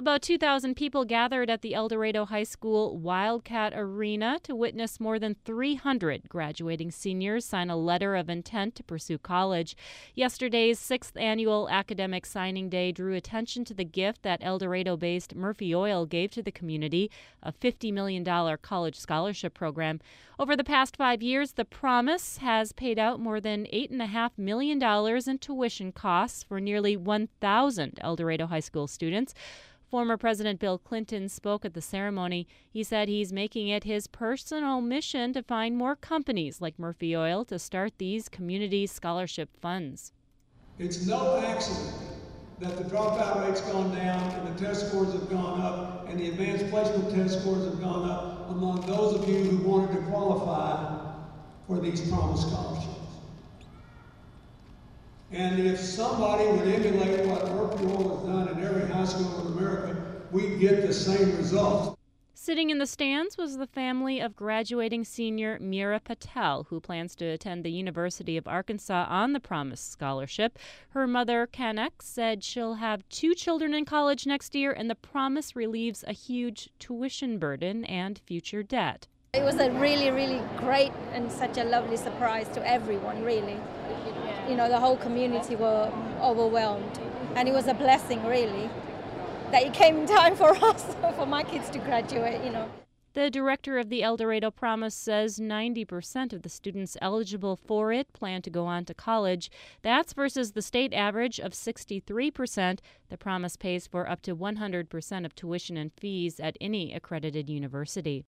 About 2,000 people gathered at the El Dorado High School Wildcat Arena to witness more than 300 graduating seniors sign a letter of intent to pursue college. Yesterday's 6th annual academic signing day drew attention to the gift that El Dorado-based Murphy Oil gave to the community, a $50 million college scholarship program. Over the past 5 years, the Promise has paid out more than $8.5 million in tuition costs for nearly 1,000 El Dorado High School students. Former President Bill Clinton spoke at the ceremony. He said he's making it his personal mission to find more companies like Murphy Oil to start these community scholarship funds. It's no accident that the dropout rate's gone down and the test scores have gone up and the advanced placement test scores have gone up among those of you who wanted to qualify for these Promise scholarships. And if somebody would emulate what Murphy Oil has done in every high school in America, we'd get the same results. Sitting in the stands was the family of graduating senior Mira Patel, who plans to attend the University of Arkansas on the Promise Scholarship. Her mother, Kanek, said she'll have 2 children in college next year, and the Promise relieves a huge tuition burden and future debt. It was a really, really great and such a lovely surprise to everyone, really. You know, the whole community were overwhelmed. And it was a blessing, really, that it came in time for us, for my kids to graduate, The director of the El Dorado Promise says 90% of the students eligible for it plan to go on to college. That's versus the state average of 63%. The Promise pays for up to 100% of tuition and fees at any accredited university.